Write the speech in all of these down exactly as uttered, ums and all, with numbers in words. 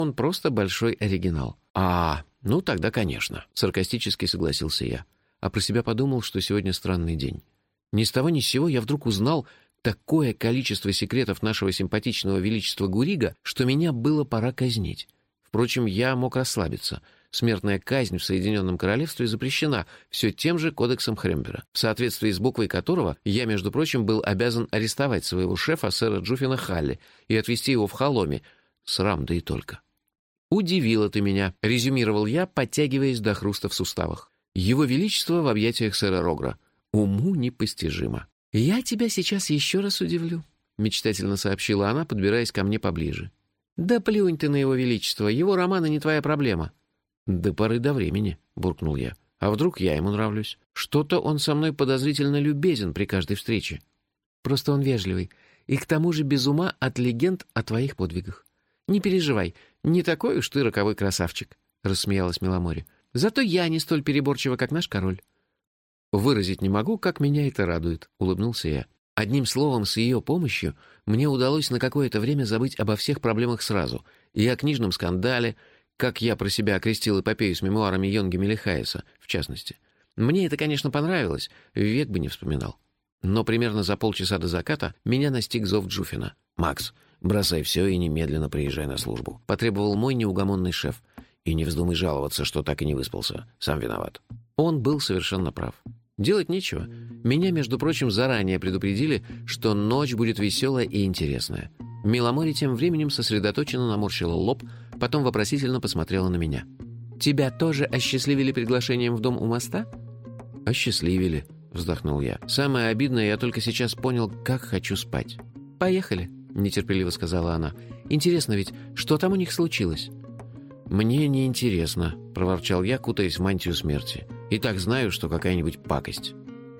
Он просто большой оригинал». «А, ну тогда, конечно», — саркастически согласился я. А про себя подумал, что сегодня странный день. Ни с того ни с сего я вдруг узнал такое количество секретов нашего симпатичного величества Гурига, что меня было пора казнить. Впрочем, я мог расслабиться. Смертная казнь в Соединенном Королевстве запрещена все тем же кодексом Хрембера, в соответствии с буквой которого я, между прочим, был обязан арестовать своего шефа, сэра Джуффина Халли, и отвезти его в Халоме. Срам, да и только. «Удивило ты меня», — резюмировал я, подтягиваясь до хруста в суставах. «Его Величество в объятиях сэра Рогра. Уму непостижимо». «Я тебя сейчас еще раз удивлю», — мечтательно сообщила она, подбираясь ко мне поближе. «Да плюнь ты на Его Величество, его романы не твоя проблема». «До поры до времени», — буркнул я. «А вдруг я ему нравлюсь? Что-то он со мной подозрительно любезен при каждой встрече». «Просто он вежливый. И к тому же без ума от легенд о твоих подвигах. Не переживай, не такой уж ты роковой красавчик», — рассмеялась Миломори. «Зато я не столь переборчива, как наш король». «Выразить не могу, как меня это радует», — улыбнулся я. Одним словом, с ее помощью мне удалось на какое-то время забыть обо всех проблемах сразу. И о книжном скандале, как я про себя окрестил эпопею с мемуарами Йонги Мелихаеса, в частности. Мне это, конечно, понравилось, век бы не вспоминал. Но примерно за полчаса до заката меня настиг зов Джуффина. «Макс, бросай все и немедленно приезжай на службу», — потребовал мой неугомонный шеф. «И не вздумай жаловаться, что так и не выспался. Сам виноват». Он был совершенно прав. Делать нечего. Меня, между прочим, заранее предупредили, что ночь будет веселая и интересная. Миломори тем временем сосредоточенно наморщила лоб, потом вопросительно посмотрела на меня. «Тебя тоже осчастливили приглашением в дом у моста?» «Осчастливили», — вздохнул я. «Самое обидное, я только сейчас понял, как хочу спать». «Поехали», — нетерпеливо сказала она. «Интересно ведь, что там у них случилось?» «Мне не интересно», — проворчал я, кутаясь в мантию смерти. «И так знаю, что какая-нибудь пакость».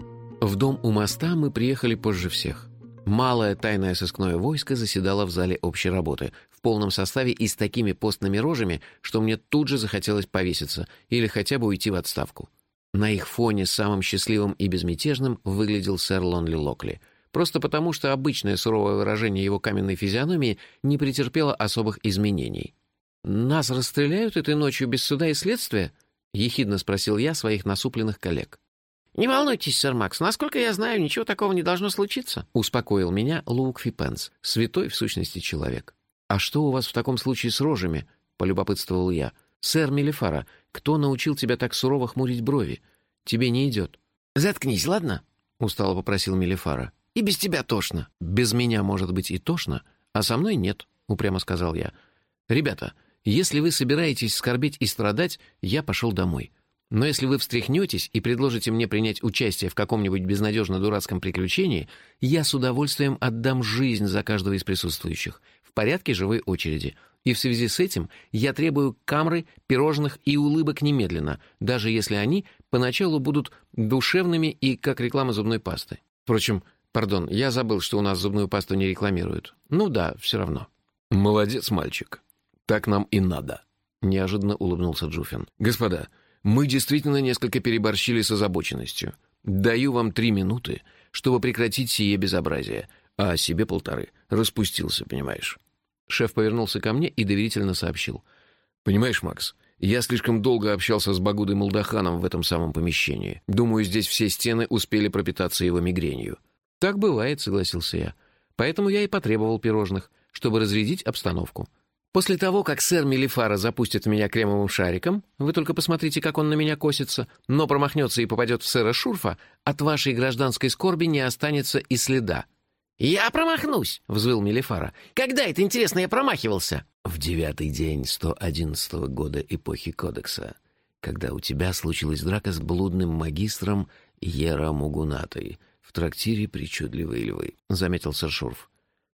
В дом у моста мы приехали позже всех. Малое тайное сыскное войско заседало в зале общей работы, в полном составе и с такими постными рожами, что мне тут же захотелось повеситься или хотя бы уйти в отставку. На их фоне самым счастливым и безмятежным выглядел сэр Лонли Локли. Просто потому, что обычное суровое выражение его каменной физиономии не претерпело особых изменений. «Нас расстреляют этой ночью без суда и следствия?» — ехидно спросил я своих насупленных коллег. «Не волнуйтесь, сэр Макс, насколько я знаю, ничего такого не должно случиться», — успокоил меня Лоукви Пенс, святой в сущности человек. «А что у вас в таком случае с рожами?» — полюбопытствовал я. «Сэр Мелифара, кто научил тебя так сурово хмурить брови? Тебе не идет». «Заткнись, ладно?» — устало попросил Мелифара. «И без тебя тошно». «Без меня, может быть, и тошно, а со мной нет», — упрямо сказал я. «Ребята, если вы собираетесь скорбеть и страдать, я пошел домой. Но если вы встряхнетесь и предложите мне принять участие в каком-нибудь безнадежно дурацком приключении, я с удовольствием отдам жизнь за каждого из присутствующих, в порядке живой очереди. И в связи с этим я требую камры, пирожных и улыбок немедленно, даже если они поначалу будут душевными и как реклама зубной пасты. Впрочем, пардон, я забыл, что у нас зубную пасту не рекламируют. Ну да, все равно». «Молодец, мальчик. Так нам и надо», — неожиданно улыбнулся Джуффин. «Господа, мы действительно несколько переборщили с озабоченностью. Даю вам три минуты, чтобы прекратить сие безобразие, а себе полторы. Распустился, понимаешь». Шеф повернулся ко мне и доверительно сообщил. «Понимаешь, Макс, я слишком долго общался с Багудой Молдаханом в этом самом помещении. Думаю, здесь все стены успели пропитаться его мигренью». «Так бывает», — согласился я. «Поэтому я и потребовал пирожных, чтобы разрядить обстановку. После того, как сэр Мелифара запустит в меня кремовым шариком, вы только посмотрите, как он на меня косится, но промахнется и попадет в сэра Шурфа, от вашей гражданской скорби не останется и следа». «Я промахнусь!» — взвыл Мелифара. «Когда это, интересно, я промахивался?» «В девятый день сто одиннадцатого года эпохи Кодекса, когда у тебя случилась драка с блудным магистром Ера Мугунатой в трактире «Причудливые львы», — заметил сэр Шурф.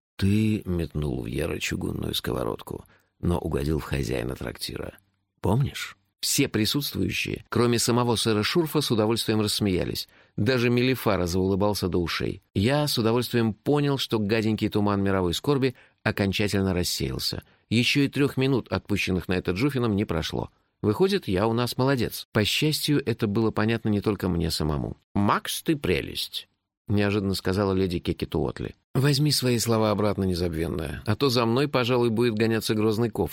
Ты метнул в Ера чугунную сковородку, но угодил в хозяина трактира. Помнишь?» Все присутствующие, кроме самого сэра Шурфа, с удовольствием рассмеялись. Даже Мелифара заулыбался до ушей. Я с удовольствием понял, что гаденький туман мировой скорби окончательно рассеялся. Еще и трех минут, отпущенных на это Джуффином, не прошло. Выходит, я у нас молодец. По счастью, это было понятно не только мне самому. «Макс, ты прелесть», — неожиданно сказала леди Кекетуотли. «Возьми свои слова обратно, незабвенная, а то за мной, пожалуй, будет гоняться грозный Кофа.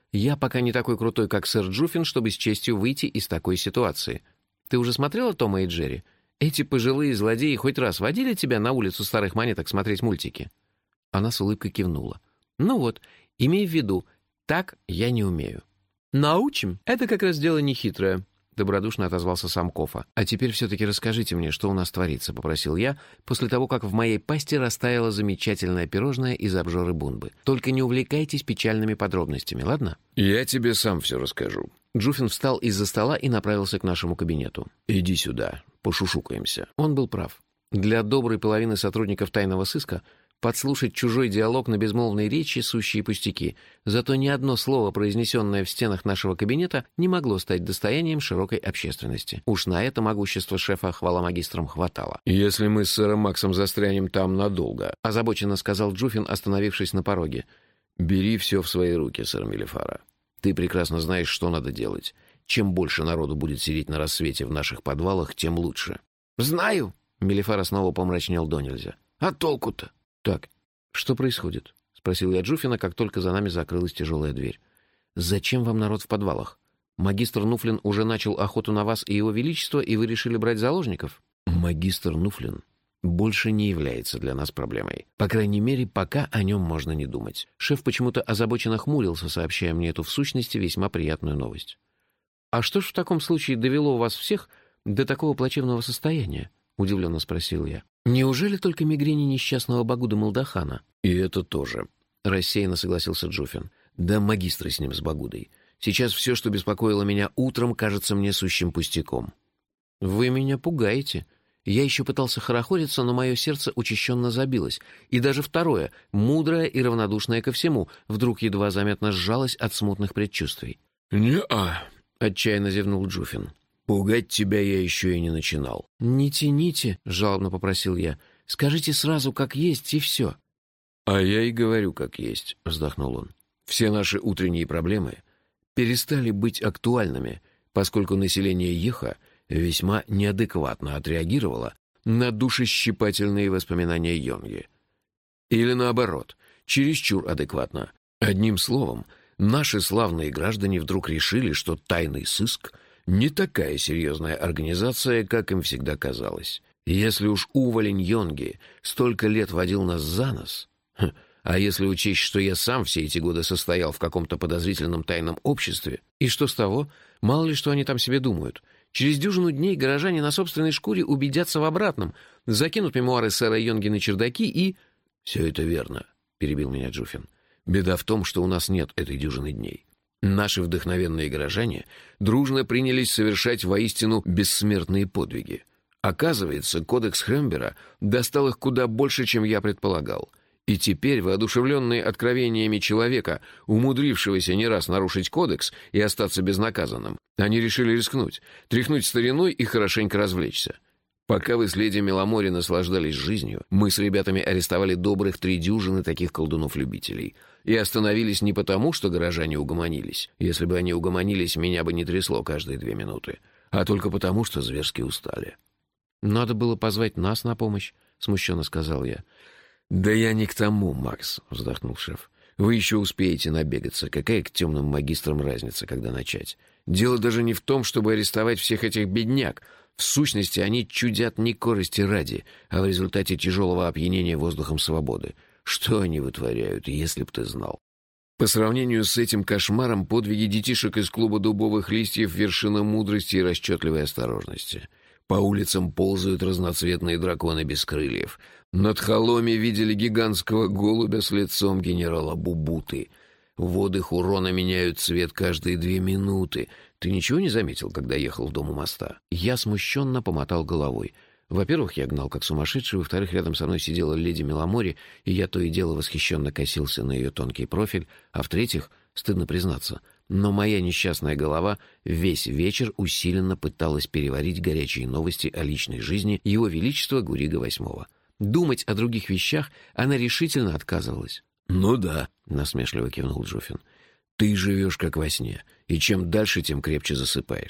Я пока не такой крутой, как сэр Джуффин, чтобы с честью выйти из такой ситуации. Ты уже смотрела Тома и Джерри? Эти пожилые злодеи хоть раз водили тебя на улицу старых монеток смотреть мультики?» Она с улыбкой кивнула. «Ну вот, имей в виду, так я не умею». «Научим. Это как раз дело нехитрое», — добродушно отозвался сам Кофа. «А теперь все-таки расскажите мне, что у нас творится», — попросил я, после того, как в моей пасти растаяло замечательное пирожное из обжоры Бунбы. «Только не увлекайтесь печальными подробностями, ладно?» «Я тебе сам все расскажу». Джуффин встал из-за стола и направился к нашему кабинету. «Иди сюда, пошушукаемся». Он был прав. Для доброй половины сотрудников тайного сыска подслушать чужой диалог на безмолвной речи — сущие пустяки. Зато ни одно слово, произнесенное в стенах нашего кабинета, не могло стать достоянием широкой общественности. Уж на это могущество шефа, хвала магистрам, хватало. «Если мы с сэром Максом застрянем там надолго», — озабоченно сказал Джуффин, остановившись на пороге. «бери все в свои руки, сэр Мелифара. Ты прекрасно знаешь, что надо делать. Чем больше народу будет сидеть на рассвете в наших подвалах, тем лучше». «Знаю», — Мелифара снова помрачнел донельзя. «А толку-то?» «Так, что происходит?» — спросил я Джуффина, как только за нами закрылась тяжелая дверь. «Зачем вам народ в подвалах? Магистр Нуфлин уже начал охоту на вас и его величество, и вы решили брать заложников?» «Магистр Нуфлин больше не является для нас проблемой. По крайней мере, пока о нем можно не думать». Шеф почему-то озабоченно хмурился, сообщая мне эту в сущности весьма приятную новость. «А что ж в таком случае довело вас всех до такого плачевного состояния?» — удивленно спросил я. «Неужели только мигрени несчастного Багуда Молдахана?» «И это тоже», — рассеянно согласился Джуффин. «Да магистры с ним, с Багудой. Сейчас все, что беспокоило меня утром, кажется мне сущим пустяком». «Вы меня пугаете. Я еще пытался хорохориться, но мое сердце учащенно забилось. И даже второе, мудрое и равнодушное ко всему, вдруг едва заметно сжалось от смутных предчувствий». «Не-а», — отчаянно зевнул Джуффин. «Пугать тебя я еще и не начинал». «Не тяните», — жалобно попросил я. «Скажите сразу, как есть, и все». «А я и говорю, как есть», — вздохнул он. «Все наши утренние проблемы перестали быть актуальными, поскольку население Еха весьма неадекватно отреагировало на душещипательные воспоминания Йонги. Или наоборот, чересчур адекватно. Одним словом, наши славные граждане вдруг решили, что тайный сыск — не такая серьезная организация, как им всегда казалось. Если уж уволень Йонги столько лет водил нас за нос, хм, а если учесть, что я сам все эти годы состоял в каком-то подозрительном тайном обществе, и что с того, мало ли что они там себе думают. Через дюжину дней горожане на собственной шкуре убедятся в обратном, закинут мемуары сэра Йонги на чердаки и... «Все это верно», — перебил меня Джуффин. «Беда в том, что у нас нет этой дюжины дней. Наши вдохновенные горожане дружно принялись совершать воистину бессмертные подвиги. Оказывается, кодекс Хрембера достал их куда больше, чем я предполагал. И теперь, воодушевленные откровениями человека, умудрившегося не раз нарушить кодекс и остаться безнаказанным, они решили рискнуть, тряхнуть стариной и хорошенько развлечься. Пока вы с леди Меломори наслаждались жизнью, мы с ребятами арестовали добрых три дюжины таких колдунов-любителей. И остановились не потому, что горожане угомонились. Если бы они угомонились, меня бы не трясло каждые две минуты. А только потому, что зверски устали». «Надо было позвать нас на помощь», — смущенно сказал я. «Да я не к тому, Макс», — вздохнул шеф. «Вы еще успеете набегаться. Какая к темным магистрам разница, когда начать? Дело даже не в том, чтобы арестовать всех этих бедняк. В сущности, они чудят не корысти ради, а в результате тяжелого опьянения воздухом свободы. Что они вытворяют, если б ты знал?» По сравнению с этим кошмаром, подвиги детишек из клуба дубовых листьев — вершина мудрости и расчетливой осторожности. По улицам ползают разноцветные драконы без крыльев. Над Холоми видели гигантского голубя с лицом генерала Бубуты. Воды Хурона меняют цвет каждые две минуты. Ты ничего не заметил, когда ехал в дом у моста?» Я смущенно помотал головой. Во-первых, я гнал как сумасшедший, во-вторых, рядом со мной сидела леди Меломори, и я то и дело восхищенно косился на ее тонкий профиль, а в-третьих, стыдно признаться, но моя несчастная голова весь вечер усиленно пыталась переварить горячие новости о личной жизни Его Величества Гурига восьмого. Думать о других вещах она решительно отказывалась. «Ну да», — насмешливо кивнул Джуффин. «ты живешь как во сне, и чем дальше, тем крепче засыпаешь.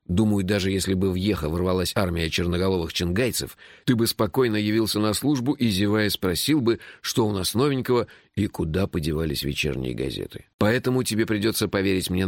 Думаю, даже если бы в Ехо ворвалась армия черноголовых чингайцев, ты бы спокойно явился на службу и, зевая, спросил бы, что у нас новенького и куда подевались вечерние газеты. Поэтому тебе придется поверить мне